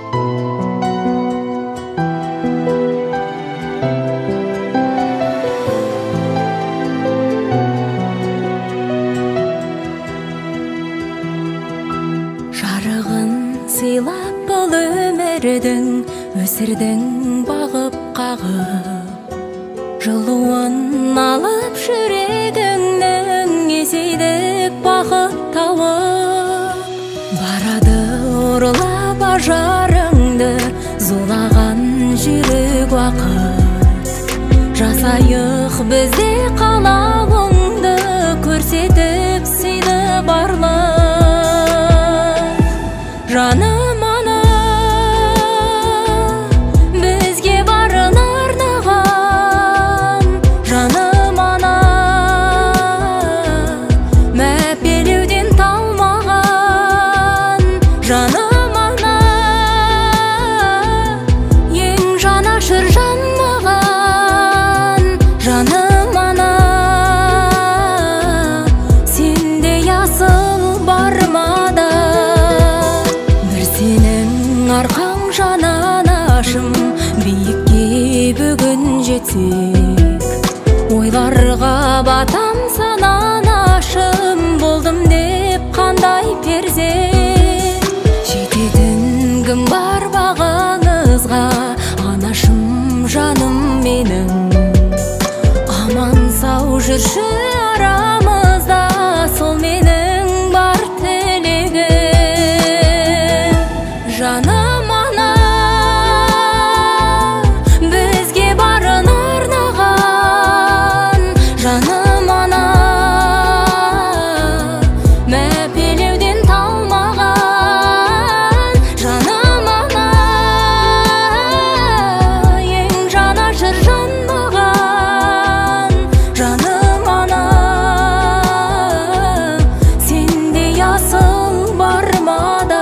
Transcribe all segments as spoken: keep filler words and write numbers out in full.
Жарығын сыйлап бұл өмірдің, өсірдің бағып қағып, жылуын алып жүрегіңнің есейдік бақыт тауып. Барады ұрлап ажарыңды, зулаған жүрек уақыт. Жасайық бізде қалауыңды, көрсетіп сыйды барлық. Жаным ана, бізге барын арнаған. Жаным ана, мәпелеуден талмаған. Жаным ана, ең жанашыр жан маған. Жаным ана, сендей асыл бармады. Арқаң жананашым, биікке бүгін жетсек. Ойларға батам сананашым, болдым деп қандай перзент. Жететін кім бар бағаңызға, анашым жаным менің. Аман сау жүрші арамызда, сол менің бар тілегім. Жаным ана, бізге барын арнаған. Жаным ана, мәпелеуден талмаған. Жаным ана, ең жанашыр жан маған. Жаным ана, сендей асыл бармады.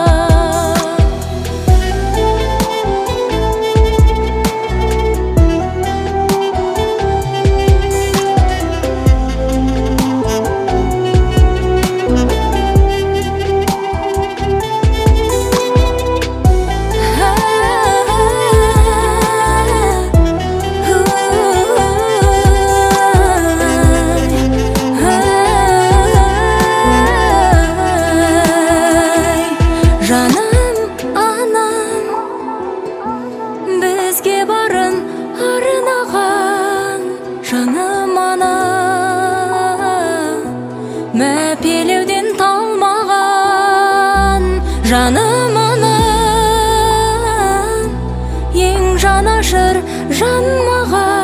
Жаным анам, бізге барын арнаған. Жаным ана, мәпелеуден талмаған. Жаным ана, ең жанашыр жан маған.